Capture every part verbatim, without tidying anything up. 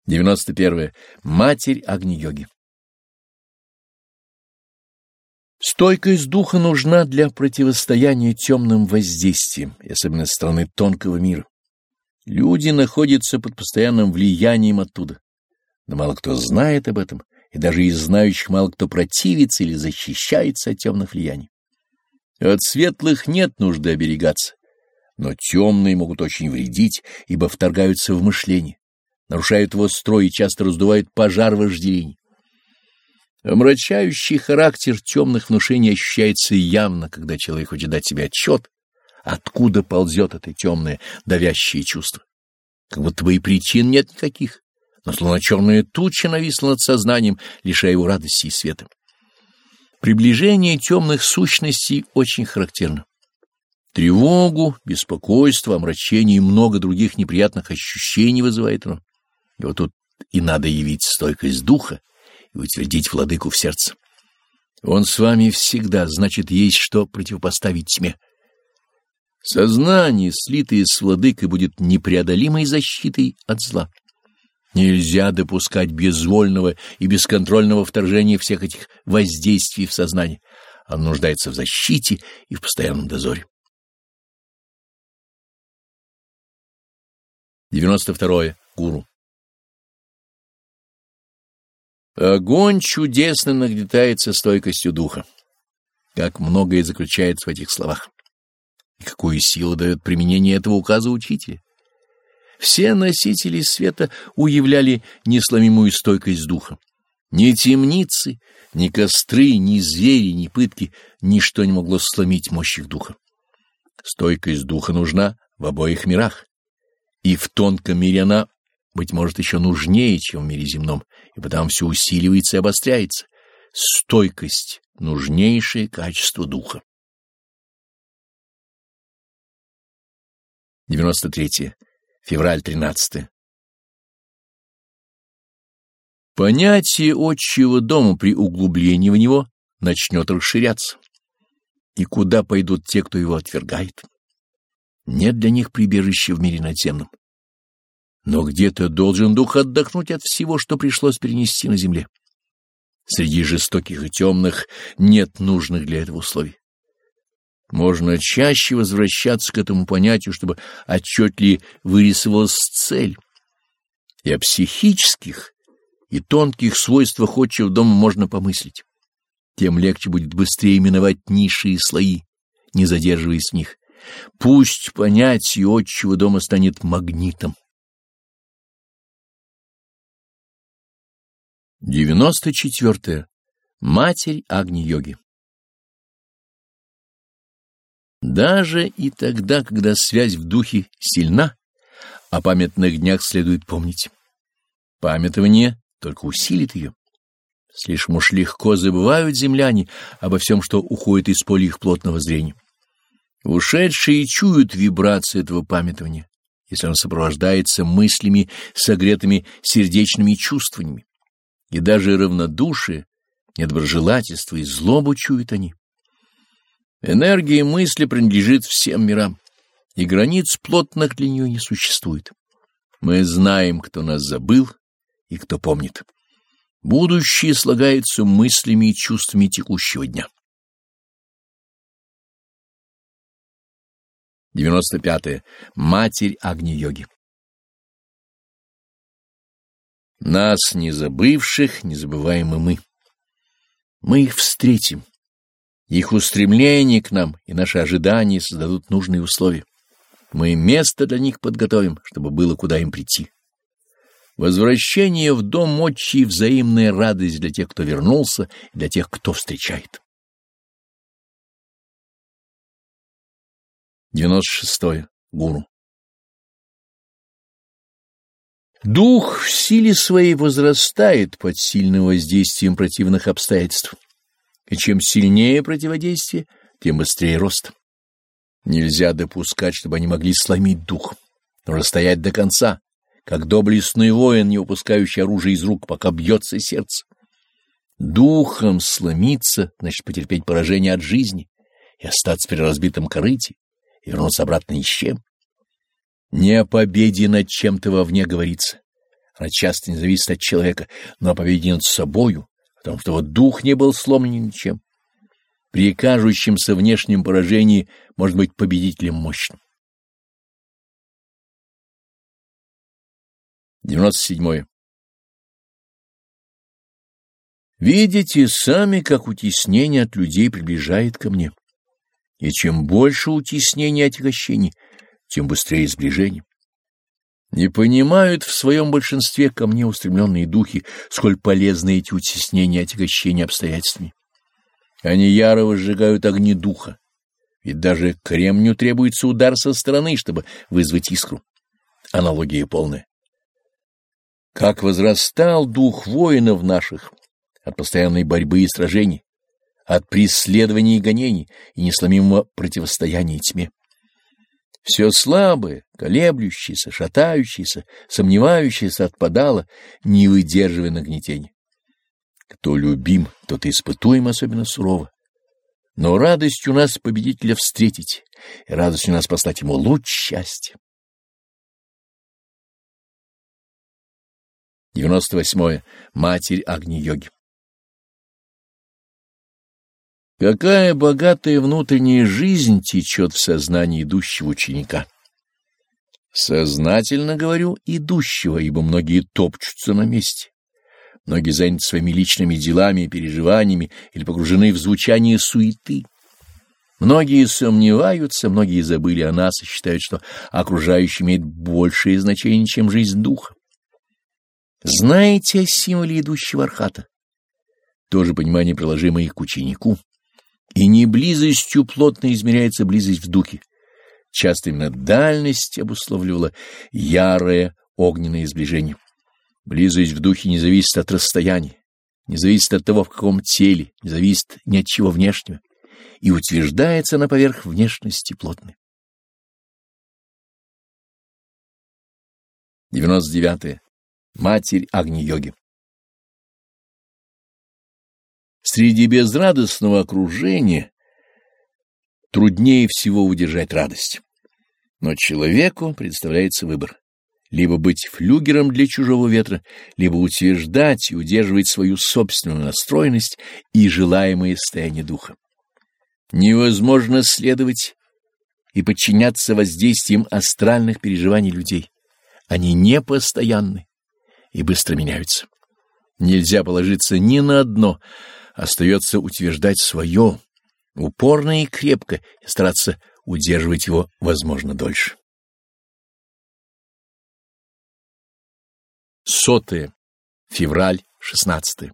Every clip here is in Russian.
девяносто первое. Матерь Агни-йоги. Стойкость духа нужна для противостояния темным воздействиям, особенно со стороны тонкого мира. Люди находятся под постоянным влиянием оттуда, но мало кто знает об этом, и даже из знающих мало кто противится или защищается от темных влияний. От светлых нет нужды оберегаться, но темные могут очень вредить, ибо вторгаются в мышление, нарушают его строй и часто раздувают пожар вожделений. Омрачающий характер темных внушений ощущается явно, когда человек хочет дать себе отчет, откуда ползет это темное, давящее чувство. Как будто бы и причин нет никаких, но словно черная туча нависла над сознанием, лишая его радости и света. Приближение темных сущностей очень характерно. Тревогу, беспокойство, омрачение и много других неприятных ощущений вызывает оно. И вот тут и надо явить стойкость духа и утвердить владыку в сердце. Он с вами всегда, значит, есть что противопоставить тьме. Сознание, слитое с владыкой, будет непреодолимой защитой от зла. Нельзя допускать безвольного и бесконтрольного вторжения всех этих воздействий в сознание. Оно нуждается в защите и в постоянном дозоре. девяносто второе. Гуру. Огонь чудесно нагнетается стойкостью духа. Как многое заключается в этих словах. И какую силу дает применение этого указа учителя. Все носители света уявляли несломимую стойкость духа. Ни темницы, ни костры, ни звери, ни пытки, ничто не могло сломить мощь их духа. Стойкость духа нужна в обоих мирах. И в тонком мире она, быть может, еще нужнее, чем в мире земном, и потому все усиливается и обостряется. Стойкость — нужнейшее качество духа. девяносто третье. Февраль тринадцатое. Понятие отчего дома при углублении в него начнет расширяться. И куда пойдут те, кто его отвергает? Нет для них прибежища в мире надземном. Но где-то должен дух отдохнуть от всего, что пришлось перенести на земле. Среди жестоких и темных нет нужных для этого условий. Можно чаще возвращаться к этому понятию, чтобы отчетливее вырисовалась цель. И о психических и тонких свойствах отчего дома можно помыслить. Тем легче будет быстрее миновать ниши и слои, не задерживаясь в них. Пусть понятие отчего дома станет магнитом. девяносто четвёртое. Матерь Агни-йоги. Даже и тогда, когда связь в духе сильна, о памятных днях следует помнить. Памятование только усилит ее. Слишком уж легко забывают земляне обо всем, что уходит из поля их плотного зрения. Ушедшие чуют вибрации этого памятования, если оно сопровождается мыслями, согретыми сердечными чувствованиями. И даже равнодушие, недоброжелательство и злобу чуют они. Энергия мысли принадлежит всем мирам, и границ плотных для нее не существует. Мы знаем, кто нас забыл и кто помнит. Будущее слагается мыслями и чувствами текущего дня. девяносто пятое. Матерь Агни-йоги. Нас, не забывших, не забываем и мы. Мы их встретим. Их устремление к нам и наши ожидания создадут нужные условия. Мы место для них подготовим, чтобы было куда им прийти. Возвращение в дом отчий и взаимная радость для тех, кто вернулся, и для тех, кто встречает. девяносто шестое. Гуру. Дух в силе своей возрастает под сильным воздействием противных обстоятельств. И чем сильнее противодействие, тем быстрее рост. Нельзя допускать, чтобы они могли сломить дух. Нужно стоять до конца, как доблестный воин, не выпускающий оружие из рук, пока бьется сердце. Духом сломиться, значит потерпеть поражение от жизни и остаться при разбитом корыте, и вернуться обратно ни с чем. Не о победе над чем-то вовне говорится, Она часто не зависит от человека, но о победе над собою, потому что вот дух не был сломлен ничем. При кажущемся внешнем поражении может быть победителем мощным. девяносто седьмое. Видите сами, как утеснение от людей приближает ко мне. И чем больше утеснений и отягощений, тем быстрее сближение. Не понимают в своем большинстве ко мне устремленные духи, сколь полезны эти утеснения и отягощения обстоятельствами. Они яро возжигают огни духа, ведь даже кремню требуется удар со стороны, чтобы вызвать искру. Аналогия полная. Как возрастал дух воинов наших от постоянной борьбы и сражений, от преследований и гонений и несломимого противостояния тьме. Все слабое, колеблющееся, шатающееся, сомневающееся отпадало, не выдерживая нагнетения. Кто любим, тот и испытуем особенно сурово. Но радость у нас победителя встретить, и радость у нас послать ему луч счастья. девяносто восьмое. Матерь Агни-йоги. Какая богатая внутренняя жизнь течет в сознании идущего ученика. Сознательно говорю идущего, ибо многие топчутся на месте. Многие заняты своими личными делами и переживаниями или погружены в звучание суеты. Многие сомневаются, многие забыли о нас и считают, что окружающее имеет большее значение, чем жизнь духа. Знаете о символе идущего архата? То же понимание, приложимое к ученику. И не близостью плотно измеряется близость в духе. Часто именно дальность обусловливала ярое огненное сближение. Близость в духе не зависит от расстояния, не зависит от того, в каком теле, не зависит ни от чего внешнего, и утверждается на поверх внешности плотной. девяносто девятое. Матерь Агни-йоги. Среди безрадостного окружения труднее всего удержать радость. Но человеку представляется выбор: либо быть флюгером для чужого ветра, либо утверждать и удерживать свою собственную настроенность и желаемое состояние духа. Невозможно следовать и подчиняться воздействиям астральных переживаний людей. Они непостоянны и быстро меняются. Нельзя положиться ни на одно, остается утверждать свое, упорно и крепко, и стараться удерживать его, возможно, дольше. Сотое. Февраль шестнадцатое.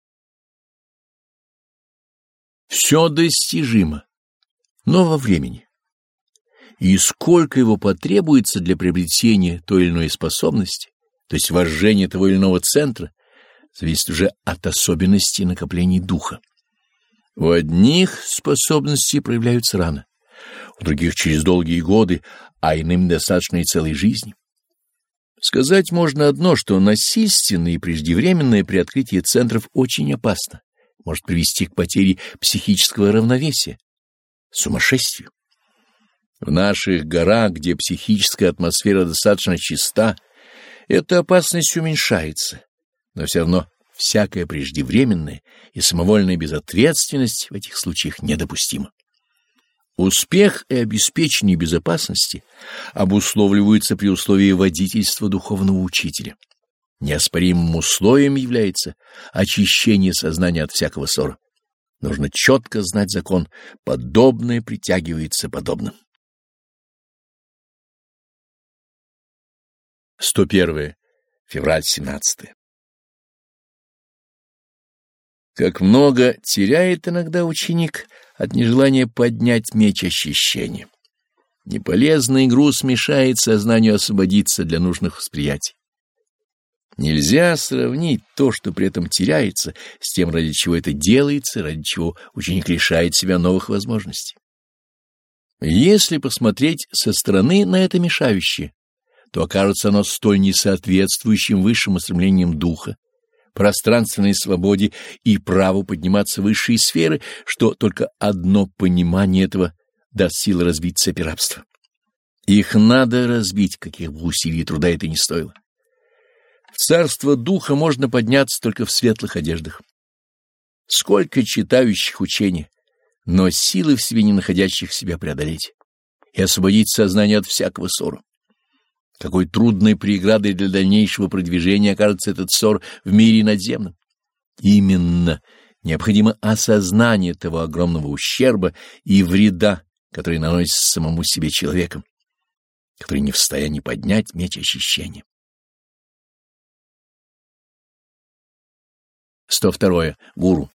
Все достижимо, но во времени. И сколько его потребуется для приобретения той или иной способности, то есть вожжения того или иного центра, зависит уже от особенностей накоплений духа. У одних способности проявляются рано, у других через долгие годы, а иным достаточно и целой жизни. Сказать можно одно, что насильственное и преждевременное приоткрытие центров очень опасно, может привести к потере психического равновесия, сумасшествию. В наших горах, где психическая атмосфера достаточно чиста, эта опасность уменьшается, но все равно всякая преждевременная и самовольная безответственность в этих случаях недопустима. Успех и обеспечение безопасности обусловливаются при условии водительства духовного учителя. Неоспоримым условием является очищение сознания от всякого ссора. Нужно четко знать закон: подобное притягивается подобным. сто первое. Февраль семнадцатое. Как много теряет иногда ученик от нежелания поднять меч ощущения. Неполезный груз мешает сознанию освободиться для нужных восприятий. Нельзя сравнить то, что при этом теряется, с тем, ради чего это делается, ради чего ученик лишает себя новых возможностей. Если посмотреть со стороны на это мешающее, то окажется оно столь несоответствующим высшим устремлениям духа, пространственной свободе и праву подниматься в высшие сферы, что только одно понимание этого даст силы разбить цепи рабства. Их надо разбить, каких бы усилий и труда это ни стоило. В царство духа можно подняться только в светлых одеждах. Сколько читающих учений, но силы в себе не находящих себя преодолеть и освободить сознание от всякого ссора. Какой трудной преградой для дальнейшего продвижения окажется этот ссор в мире надземном. Именно необходимо осознание того огромного ущерба и вреда, который наносит самому себе человеком, который не в состоянии поднять меч очищения. сто второе. Гуру.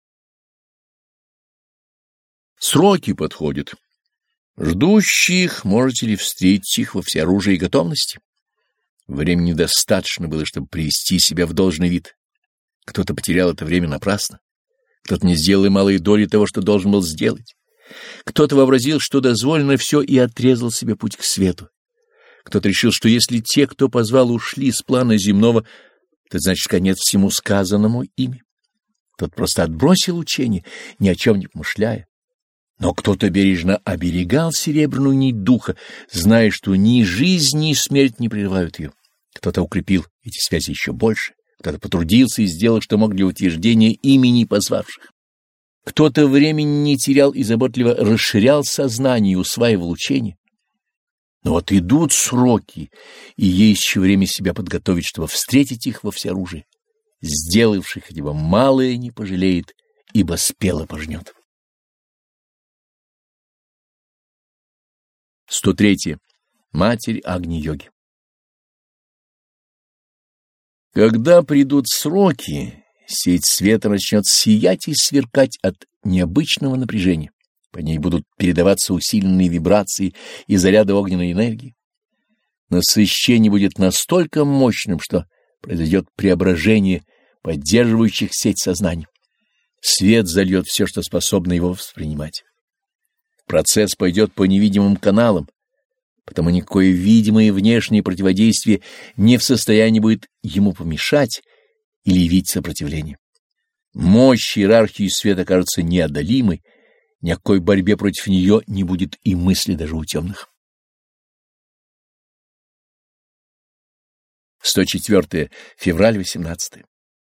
Сроки подходят. Ждущих можете ли встретить их во всеоружии и готовности? Времени недостаточно было, чтобы привести себя в должный вид. Кто-то потерял это время напрасно. Кто-то не сделал и малой доли того, что должен был сделать. Кто-то вообразил, что дозволено все, и отрезал себе путь к свету. Кто-то решил, что если те, кто позвал, ушли с плана земного, это значит конец всему сказанному ими. Кто-то просто отбросил учение, ни о чем не помышляя. Но кто-то бережно оберегал серебряную нить духа, зная, что ни жизнь, ни смерть не прерывают ее. Кто-то укрепил эти связи еще больше, кто-то потрудился и сделал, что мог для утверждения имени позвавших. Кто-то времени не терял и заботливо расширял сознание и усваивал учение. Но вот идут сроки, и есть еще время себя подготовить, чтобы встретить их во всеоружии. Сделавший хотя бы малое не пожалеет, ибо спело пожнет. сто третье. Матерь Агни-йоги. Когда придут сроки, сеть света начнет сиять и сверкать от необычного напряжения. По ней будут передаваться усиленные вибрации и заряды огненной энергии. Насыщение будет настолько мощным, что произойдет преображение поддерживающих сеть сознания. Свет зальет все, что способно его воспринимать. Процесс пойдет по невидимым каналам, потому никакое видимое и внешнее противодействие не в состоянии будет ему помешать или явить сопротивление. Мощь иерархии света кажется неодолимой, ни о какой борьбе против нее не будет и мысли даже у темных. сто четвёртое. Февраль восемнадцатое.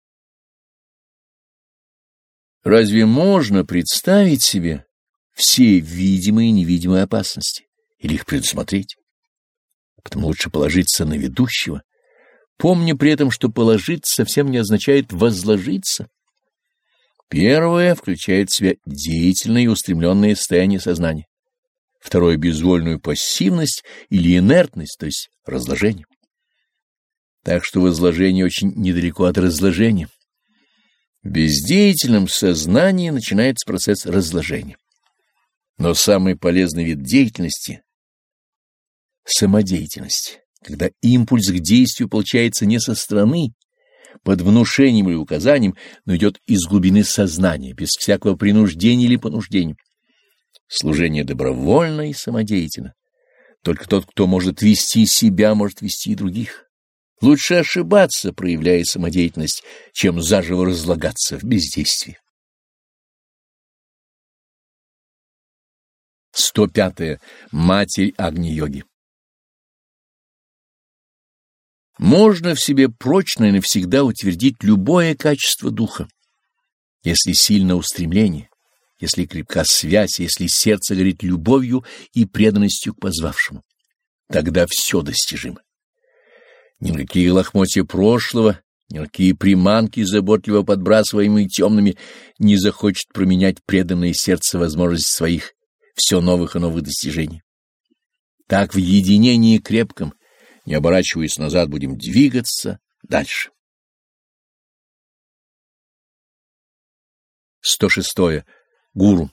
Разве можно представить себе все видимые и невидимые опасности или их предусмотреть? Потому лучше положиться на ведущего, помня при этом, что положиться совсем не означает возложиться. Первое включает в себя деятельное и устремленное состояние сознания. Второе — безвольную пассивность или инертность, то есть разложение. Так что возложение очень недалеко от разложения. В бездеятельном сознании начинается процесс разложения. Но самый полезный вид деятельности — самодеятельность, когда импульс к действию получается не со стороны, под внушением или указанием, но идет из глубины сознания, без всякого принуждения или понуждения. Служение добровольно и самодеятельно. Только тот, кто может вести себя, может вести и других. Лучше ошибаться, проявляя самодеятельность, чем заживо разлагаться в бездействии. сто пятое. Матерь Агни-йоги. Можно в себе прочно и навсегда утвердить любое качество духа, если сильно устремление, если крепка связь, если сердце горит любовью и преданностью к позвавшему. Тогда все достижимо. Никакие лохмотья прошлого, никакие приманки, заботливо подбрасываемые темными, не захочет променять преданное сердце возможности своих все новых и новых достижений. Так в единении крепком, не оборачиваясь назад, будем двигаться дальше. сто шестое. Гуру.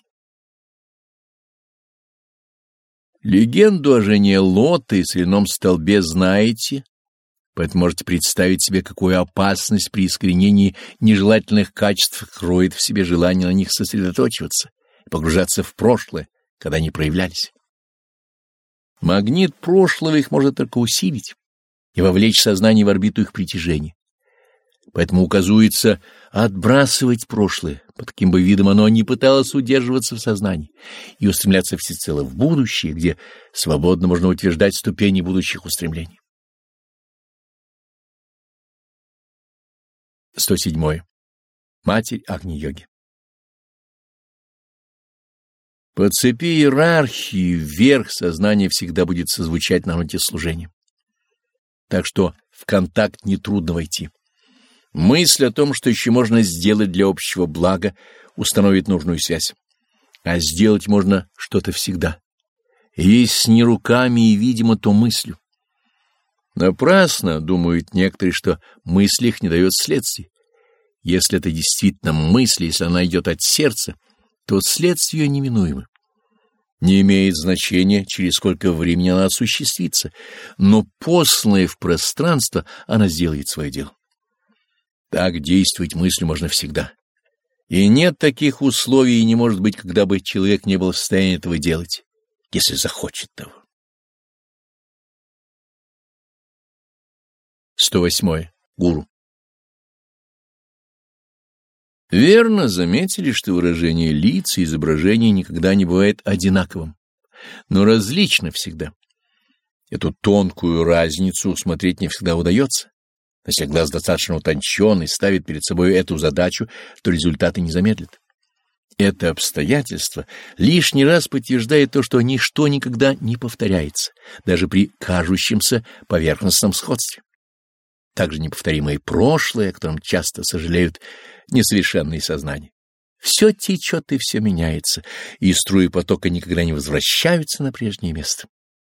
Легенду о жене Лота и соляном столбе знаете, поэтому можете представить себе, какую опасность при искоренении нежелательных качеств кроет в себе желание на них сосредоточиваться и погружаться в прошлое, когда они проявлялись. Магнит прошлого их может только усилить и вовлечь сознание в орбиту их притяжения. Поэтому указывается отбрасывать прошлое, под каким бы видом оно ни пыталось удерживаться в сознании, и устремляться всецело в будущее, где свободно можно утверждать ступени будущих устремлений. сто седьмое. Матерь Агни-йоги. По цепи иерархии вверх сознание всегда будет созвучать на ноте служения. Так что в контакт нетрудно войти. Мысль о том, что еще можно сделать для общего блага, установит нужную связь. А сделать можно что-то всегда. Если не руками и, видимо, то мыслью. Напрасно думают некоторые, что мысль их не дает следствий. Если это действительно мысль, если она идет от сердца, то следствие неминуемо. Не имеет значения, через сколько времени она осуществится, но посланная в пространство, она сделает свое дело. Так действовать мыслью можно всегда. И нет таких условий, и не может быть, когда бы человек не был в состоянии этого делать, если захочет того. сто восьмое. Гуру. Верно заметили, что выражение лиц и изображения никогда не бывает одинаковым, но различно всегда. Эту тонкую разницу усмотреть не всегда удается. Но если глаз достаточно утончен и ставит перед собой эту задачу, то результаты не замедлят. Это обстоятельство лишний раз подтверждает то, что ничто никогда не повторяется, даже при кажущемся поверхностном сходстве. Также неповторимое прошлое, о котором часто сожалеют несовершенные сознания. Все течет и все меняется, и струи потока никогда не возвращаются на прежнее место.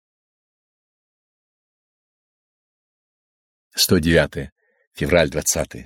сто девятое. Февраль двадцатое.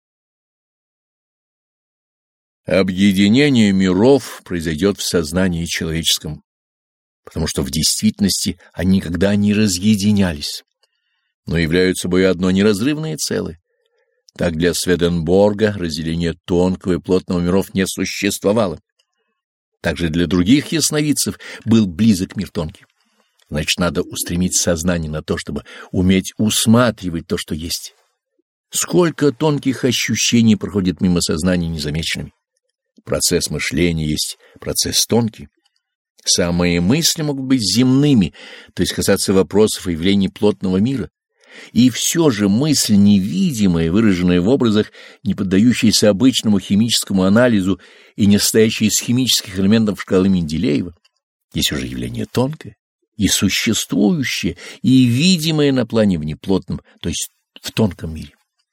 Объединение миров произойдет в сознании человеческом, потому что в действительности они никогда не разъединялись, но являются собой одно неразрывное целое. Так для Сведенборга разделение тонкого и плотного миров не существовало. Также для других ясновидцев был близок мир тонкий. Значит, надо устремить сознание на то, чтобы уметь усматривать то, что есть. Сколько тонких ощущений проходит мимо сознания незамеченными. Процесс мышления есть процесс тонкий. Самые мысли могут быть земными, то есть касаться вопросов и явлений плотного мира. И все же мысль невидимая, выраженная в образах, не поддающаяся обычному химическому анализу и не состоящая из химических элементов шкалы Менделеева, есть уже явление тонкое и существующее, и видимое на плане внеплотном, то есть в тонком мире.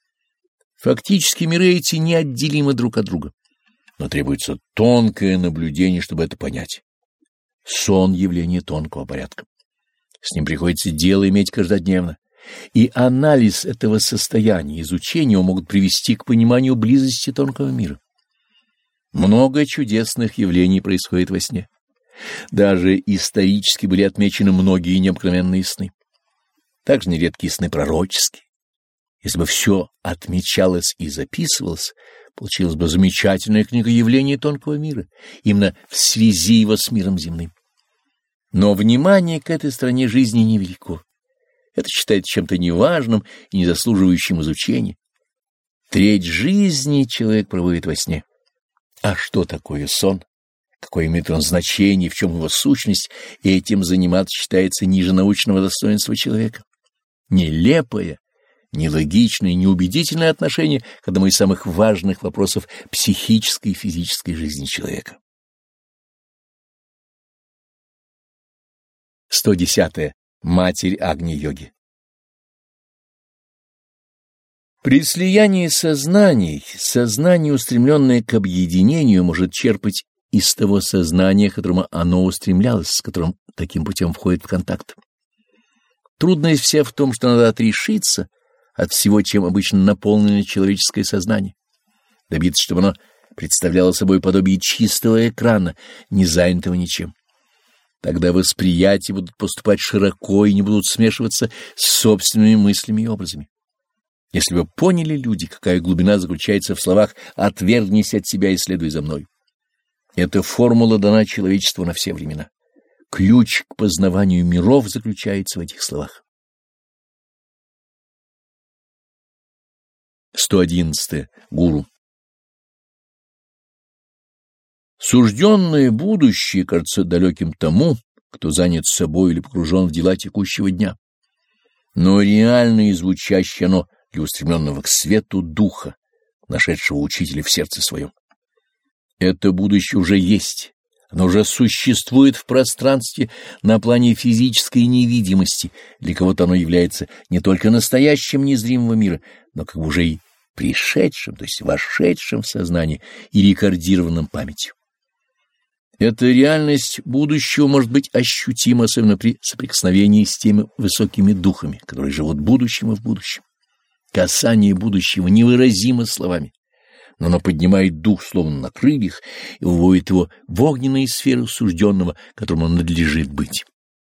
Фактически миры эти неотделимы друг от друга, но требуется тонкое наблюдение, чтобы это понять. Сон — явление тонкого порядка. С ним приходится дело иметь каждодневно. И анализ этого состояния, изучение его могут привести к пониманию близости тонкого мира. Много чудесных явлений происходит во сне. Даже исторически были отмечены многие необыкновенные сны. Также нередкие сны пророческие. Если бы все отмечалось и записывалось, получилась бы замечательная книга явлений тонкого мира, именно в связи его с миром земным. Но внимание к этой стороне жизни невелико. Это считается чем-то неважным и не заслуживающим изучения. Треть жизни человек проводит во сне. А что такое сон? Какое имеет он значение, в чем его сущность, и этим заниматься считается ниже научного достоинства человека. Нелепое, нелогичное и неубедительное отношение к одному из самых важных вопросов психической и физической жизни человека. сто десятое. Матерь Агни-йоги. При слиянии сознаний, сознание, устремленное к объединению, может черпать из того сознания, к которому оно устремлялось, с которым таким путем входит в контакт. Трудность вся в том, что надо отрешиться от всего, чем обычно наполнено человеческое сознание, добиться, чтобы оно представляло собой подобие чистого экрана, не занятого ничем. Тогда восприятия будут поступать широко и не будут смешиваться с собственными мыслями и образами. Если бы поняли люди, какая глубина заключается в словах «отвергнись от себя и следуй за мной». Эта формула дана человечеству на все времена. Ключ к познаванию миров заключается в этих словах. сто одиннадцатое. Гуру. Сужденное будущее кажется далеким тому, кто занят собой или погружен в дела текущего дня. Но реальное и звучащее оно для устремленного к свету духа, нашедшего учителя в сердце своем. Это будущее уже есть, оно уже существует в пространстве на плане физической невидимости, для кого-то оно является не только настоящим незримого мира, но как бы уже и пришедшим, то есть вошедшим в сознание и рекордированным памятью. Эта реальность будущего может быть ощутима, особенно при соприкосновении с теми высокими духами, которые живут будущим и в будущем. Касание будущего невыразимо словами, но оно поднимает дух словно на крыльях и выводит его в огненные сферы сужденного, которому надлежит быть.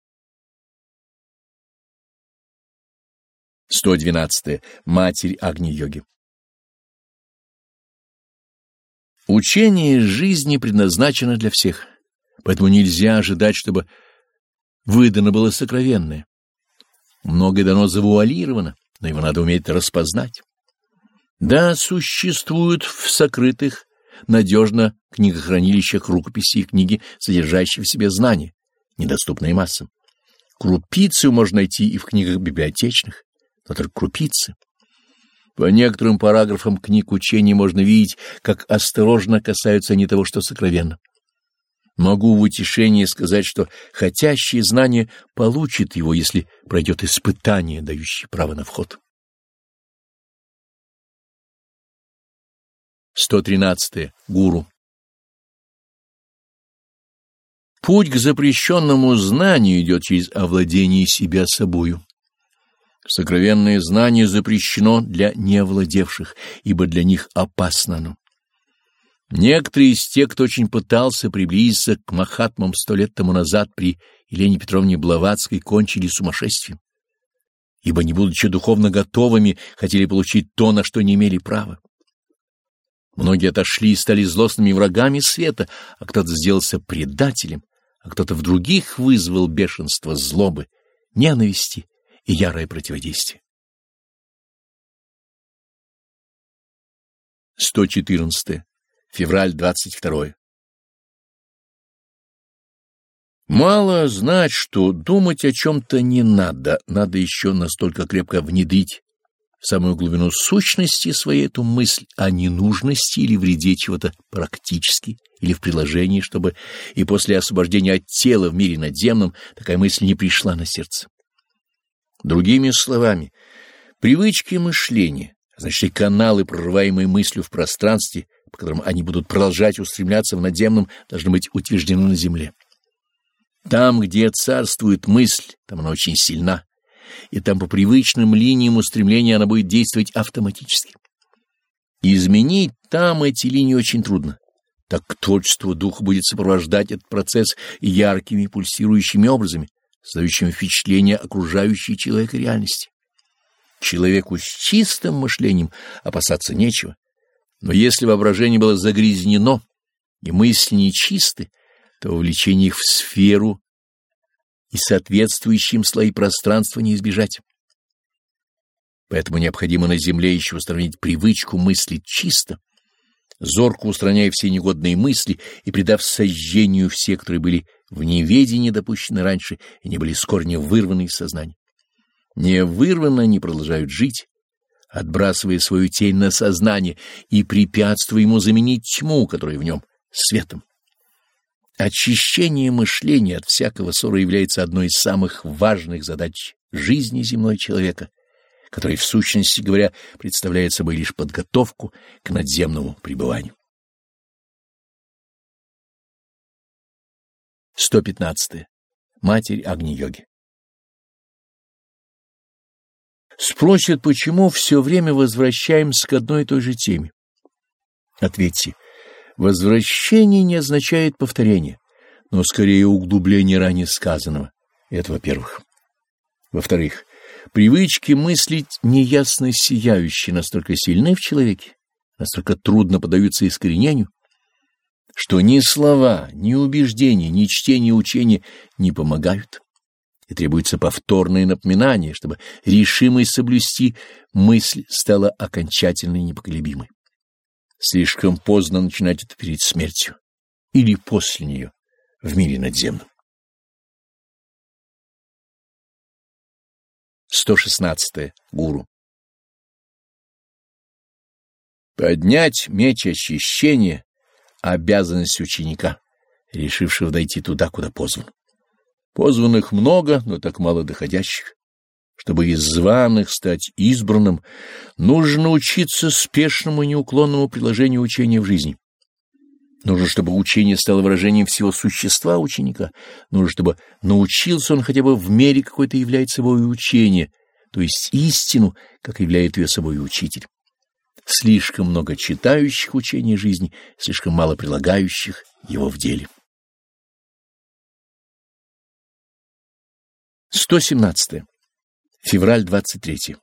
сто двенадцатое. Матерь Агни-йоги. Учение жизни предназначено для всех, поэтому нельзя ожидать, чтобы выдано было сокровенное. Многое дано завуалировано, но его надо уметь распознать. Да, существуют в сокрытых, надежно книгохранилищах рукописи и книги, содержащие в себе знания, недоступные массам. Крупицу можно найти и в книгах библиотечных, но только крупицы. По некоторым параграфам книг учения можно видеть, как осторожно касаются они того, что сокровенно. Могу в утешение сказать, что хотящий знание получит его, если пройдет испытание, дающее право на вход. сто тринадцатое. Гуру. Путь к запрещенному знанию идет через овладение себя собою. Сокровенное знание запрещено для неовладевших, ибо для них опасно оно. Некоторые из тех, кто очень пытался приблизиться к махатмам сто лет тому назад при Елене Петровне Блаватской, кончили сумасшествием, ибо, не будучи духовно готовыми, хотели получить то, на что не имели права. Многие отошли и стали злостными врагами света, а кто-то сделался предателем, а кто-то в других вызвал бешенство злобы, ненависти и ярое противодействие. сто четырнадцатое. Февраль двадцать второе. Мало знать, что думать о чем-то не надо, надо еще настолько крепко внедрить в самую глубину сущности своей эту мысль о ненужности или вреде чего-то практически или в приложении, чтобы и после освобождения от тела в мире надземном такая мысль не пришла на сердце. Другими словами, привычки мышления, значит, и каналы, прорываемые мыслью в пространстве, по которым они будут продолжать устремляться в надземном, должны быть утверждены на земле. Там, где царствует мысль, там она очень сильна, и там по привычным линиям устремления она будет действовать автоматически. Изменить там эти линии очень трудно, так как творчество духа будет сопровождать этот процесс яркими пульсирующими образами, создающими впечатление окружающей человека реальности. Человеку с чистым мышлением опасаться нечего, но если воображение было загрязнено и мысли нечисты, то вовлечение их в сферу и соответствующие им слои пространства не избежать. Поэтому необходимо на земле еще установить привычку мыслить чисто, зорко устраняя все негодные мысли и придав сожжению все, которые были в неведении допущены раньше и не были с корня вырваны из сознания. Не вырваны они продолжают жить, отбрасывая свою тень на сознание и препятствуя ему заменить тьму, которая в нем, светом. Очищение мышления от всякого ссора является одной из самых важных задач жизни земной человека, который, в сущности говоря, представляет собой лишь подготовку к надземному пребыванию. сто пятнадцатое. Матерь Агни-йоги. Спросят, почему все время возвращаемся к одной и той же теме. Ответьте, возвращение не означает повторение, но скорее углубление ранее сказанного. Это во-первых. Во-вторых, привычки мыслить неясно сияющие настолько сильны в человеке, настолько трудно поддаются искоренению, что ни слова, ни убеждения, ни чтение учения не помогают. И требуется повторное напоминание, чтобы решимость соблюсти мысль стала окончательной и непоколебимой. Слишком поздно начинать это перед смертью или после нее в мире надземном. сто шестнадцатое. Гуру. Поднять меч очищения — обязанность ученика, решившего дойти туда, куда позван. Позванных много, но так мало доходящих. Чтобы из званых стать избранным, нужно учиться спешному и неуклонному приложению учения в жизни. Нужно, чтобы учение стало выражением всего существа ученика. Нужно, чтобы научился он хотя бы в мере какой-то являть собой учение, то есть истину, как являет ее собой учитель. Слишком много читающих учения жизни, слишком мало прилагающих его в деле. сто семнадцатое. Февраль двадцать третьего.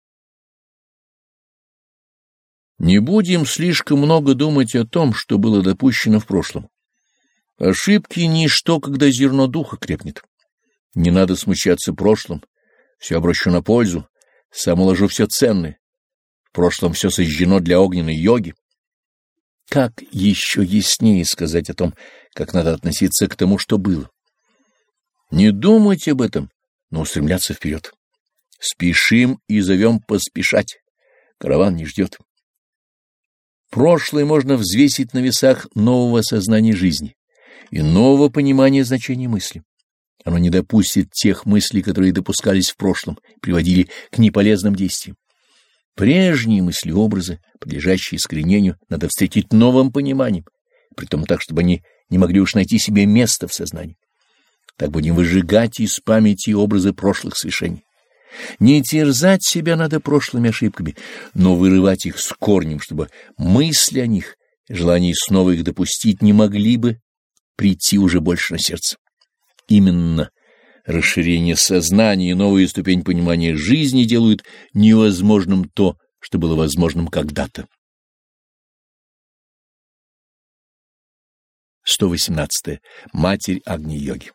Не будем слишком много думать о том, что было допущено в прошлом. Ошибки — ничто, когда зерно духа крепнет. Не надо смущаться прошлым, все обращу на пользу, сам уложу все ценное. В прошлом все сожжено для огненной йоги. Как еще яснее сказать о том, как надо относиться к тому, что было? Не думать об этом, но устремляться вперед. Спешим и зовем поспешать. Караван не ждет. Прошлое можно взвесить на весах нового сознания жизни и нового понимания значения мысли. Оно не допустит тех мыслей, которые допускались в прошлом, приводили к неполезным действиям. Прежние мысли-образы, подлежащие искоренению, надо встретить новым пониманием, притом так, чтобы они не могли уж найти себе место в сознании. Так будем выжигать из памяти образы прошлых свершений. Не терзать себя надо прошлыми ошибками, но вырывать их с корнем, чтобы мысли о них, желание снова их допустить не могли бы прийти уже больше на сердце. Именно расширение сознания и новая ступень понимания жизни делают невозможным то, что было возможным когда-то. сто восемнадцатое. Матерь Агни-йоги.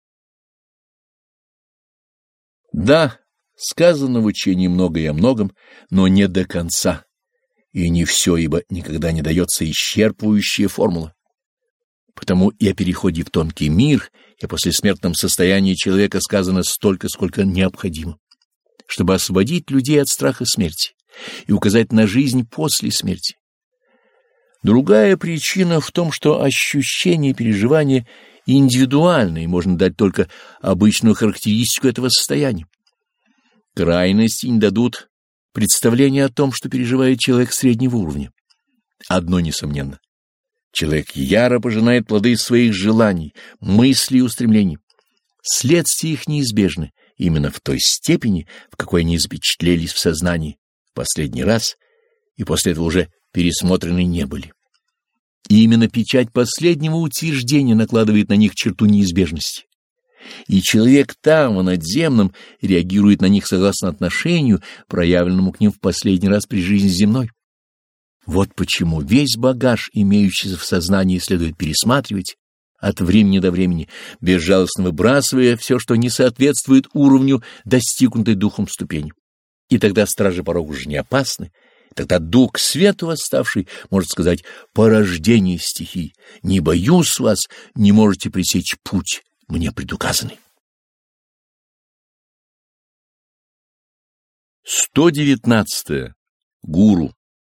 Да, сказано в учении многое о многом, но не до конца, и не все, ибо никогда не дается исчерпывающая формула. Потому и о переходе в тонкий мир, и о послесмертном состоянии человека сказано столько, сколько необходимо, чтобы освободить людей от страха смерти и указать на жизнь после смерти. Другая причина в том, что ощущение и переживание индивидуальные, можно дать только обычную характеристику этого состояния. Крайности не дадут представления о том, что переживает человек среднего уровня. Одно несомненно. Человек яро пожинает плоды своих желаний, мыслей и устремлений. Следствия их неизбежны именно в той степени, в какой они запечатлелись в сознании в последний раз, и после этого уже пересмотрены не были. И именно печать последнего утверждения накладывает на них черту неизбежности. И человек там, в надземном, реагирует на них согласно отношению, проявленному к ним в последний раз при жизни земной. Вот почему весь багаж, имеющийся в сознании, следует пересматривать от времени до времени, безжалостно выбрасывая все, что не соответствует уровню достигнутой духом ступени. И тогда стражи порога уже не опасны. Тогда дух к свету восставший может сказать: порождение стихий, не боюсь вас, не можете пресечь путь мне предуказанный. сто девятнадцатое. Гуру.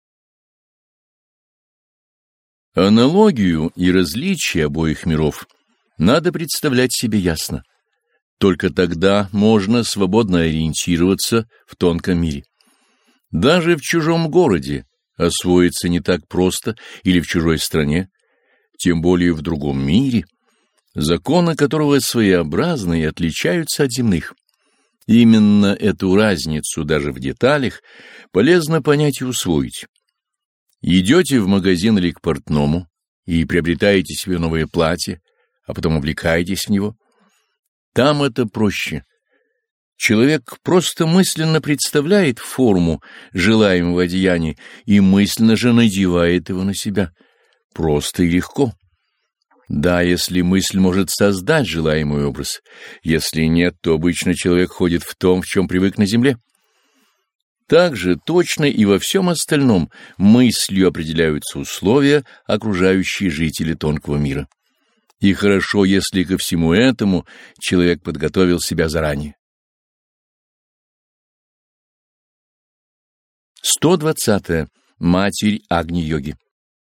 Аналогию и различия обоих миров надо представлять себе ясно. Только тогда можно свободно ориентироваться в тонком мире. Даже в чужом городе освоиться не так просто или в чужой стране, тем более в другом мире, законы которого своеобразны и отличаются от земных. Именно эту разницу даже в деталях полезно понять и усвоить. Идете в магазин или к портному и приобретаете себе новое платье, а потом облекаетесь в него. Там это проще. Человек просто мысленно представляет форму желаемого одеяния и мысленно же надевает его на себя. Просто и легко. Да, если мысль может создать желаемый образ. Если нет, то обычно человек ходит в том, в чем привык на земле. Так же точно и во всем остальном мыслью определяются условия, окружающие жители тонкого мира. И хорошо, если ко всему этому человек подготовил себя заранее. сто двадцатое. Матерь Агни-йоги.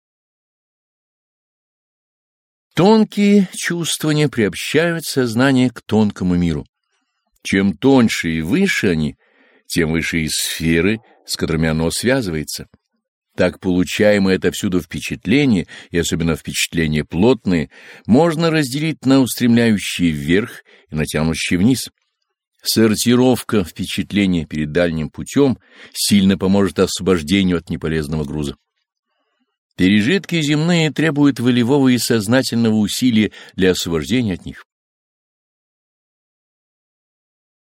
Тонкие чувствования приобщают сознание к тонкому миру. Чем тоньше и выше они, тем выше и сферы, с которыми оно связывается. Так получаемое отовсюду впечатление, и особенно впечатления плотные, можно разделить на устремляющие вверх и натянущие вниз. Сортировка впечатлений перед дальним путем сильно поможет освобождению от неполезного груза. Пережитки земные требуют волевого и сознательного усилия для освобождения от них.